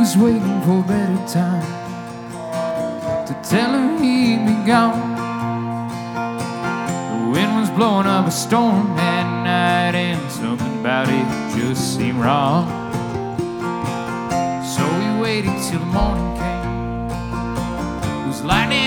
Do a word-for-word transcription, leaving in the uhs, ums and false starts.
was waiting for a better time to tell him he'd be gone. The wind was blowing up a storm that night, and something about it just seemed wrong. So we waited till the morning came. It was lightning